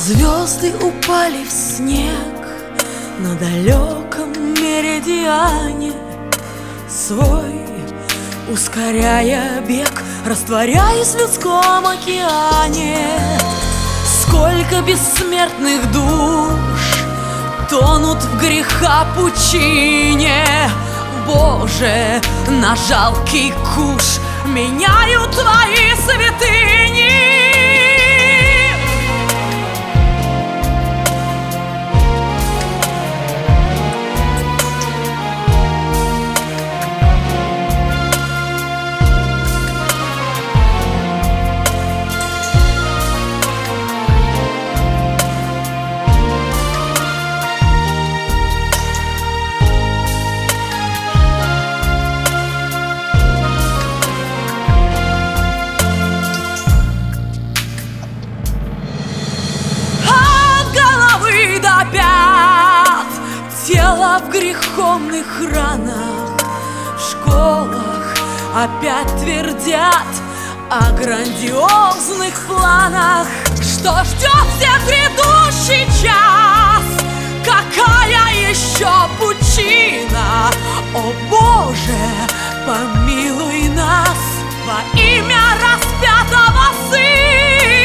Звезды упали в снег на далеком меридиане свой, ускоряя бег, растворяясь в людском океане. Сколько бессмертных душ тонут в греха пучине. Боже, на жалкий куш меняют твои святыни. Тело в греховных ранах, в школах опять твердят о грандиозных планах. Что ждет всех грядущий час? Какая еще пучина? О Боже, помилуй нас во имя распятого Сына.